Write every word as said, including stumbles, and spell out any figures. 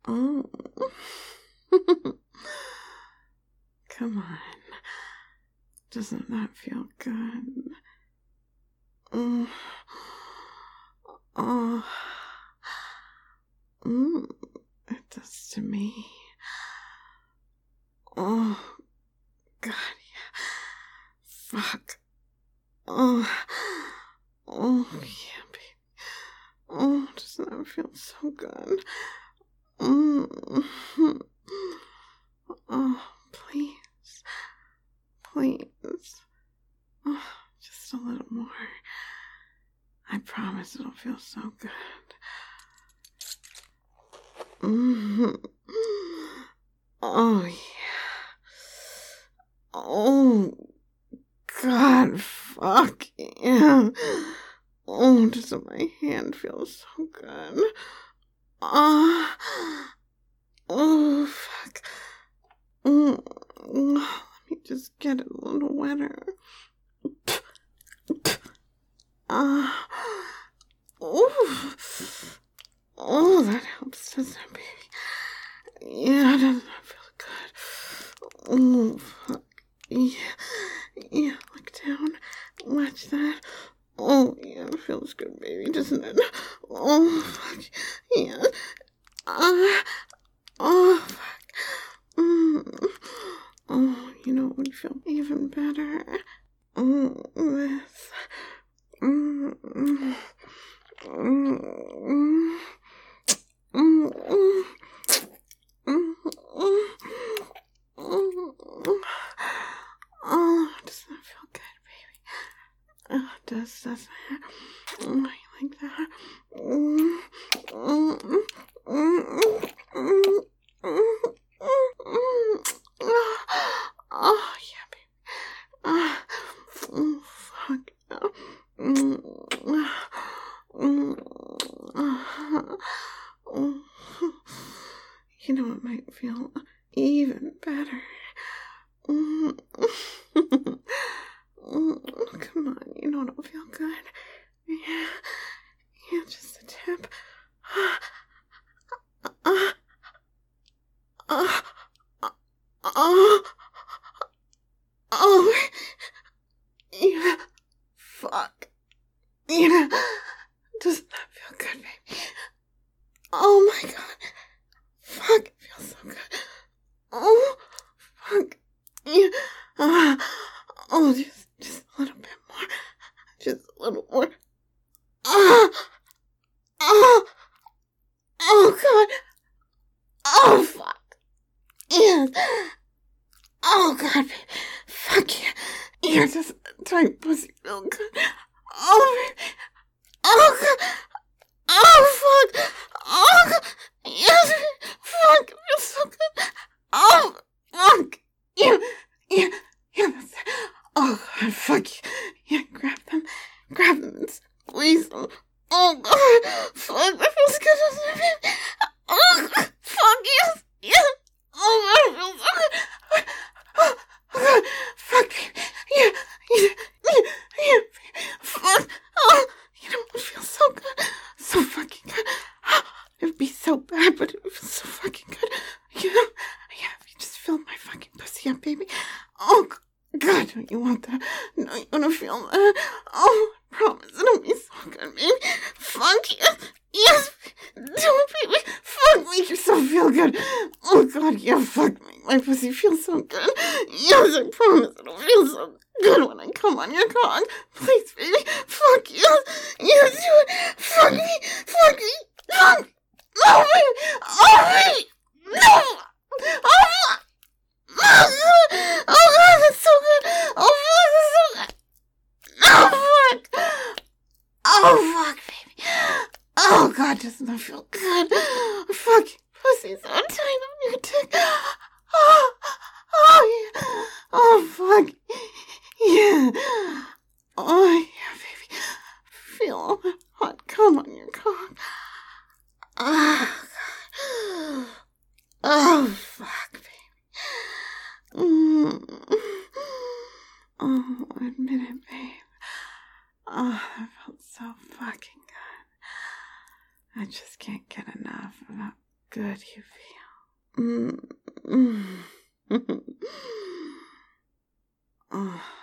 Oh. Come on. Doesn't that feel good? Mm. Oh. Mm. It does to me. Oh. God, yeah. Fuck. Oh. Oh, yeah, baby. Oh, doesn't that feel so good? Mm. Oh, please. Please. Oh, just a little more. I promise it'll feel so good. Mm-hmm. Oh, yeah. Oh, God, fuck yeah. Oh, doesn't my hand feel so good? Oh, oh fuck. Mm, let me just get it a little wetter. Ah, uh, oh, oh, that helps, doesn't it, baby? Yeah, doesn't that feel good? Oh, fuck. Yeah, yeah, look down. Watch that. Oh, yeah, it feels good, baby, doesn't it? Oh, fuck. Yeah. Ah, uh, oh, fuck. Mm. Oh, you know what would feel even better? Oh, this. Mm. Mm. Mm. Mm. Mm. Mm. Oh, does that feel good, baby? Oh, it does, doesn't it? Oh, you like that? Mm. Mm. Mm. Mm. Mm. Oh, yeah, baby. Oh, oh fuck. Mm. Mm. Oh. You know, it might feel even better. Mm. Mm. Come on, you know it'll feel good. Yeah, yeah, just a tip. Uh, uh, uh, oh, oh, yeah, fuck, yeah, doesn't that feel good, baby? Oh my god, fuck, it feels so good. Oh, fuck, yeah, uh, oh, just, just a little bit more, just a little more. Ah, oh, oh god, oh fuck, yeah. Oh, God, baby. Fuck yeah. Yeah, just tight pussy feel good. Oh, baby. Oh, God. Oh, fuck. Oh, God. Yes, baby. Fuck. It feels so good. Oh, fuck. Yeah, yeah, yeah, that's it. Oh, God, fuck yeah. Yeah, grab them. Grab them and squeeze them. Oh, God. Fuck, that feels good, doesn't it, baby? Oh, God. Fuck yes. Yes. Oh, God, it feels so good. Oh, God, fuck, yeah, yeah, yeah, yeah, fuck, oh, you know, it feels so good, so fucking good, it would be so bad, but it feels so fucking good, yeah, yeah, if you just filled my fucking pussy up, baby, oh, God, don't you want that, no, you want to feel that, oh, I promise, it'll be so good, baby, fuck, yes, yes, do it, baby, fuck, make yourself feel good, oh, God, yeah, fuck, make my pussy feel so good, yes, I promise it'll feel so good when I come on your cock, please, baby, fuck, yes, yes, do it, fuck me, fuck me, fuck, oh, baby, oh, baby, no, oh, fuck, oh, God, oh, God, that's so good, oh, fuck, that's so good, oh, fuck, oh, fuck, baby, oh, God, doesn't that feel good, fuck, pussy's so tight on your dick, oh, oh, yeah, oh, fuck, yeah, oh, yeah, baby, feel all that hot cum on your cock, oh, God, oh, fuck, baby, mm. Oh, admit it, babe, oh, that felt so fucking good, I just can't get enough of that good you feel. Mm. Mm. Oh.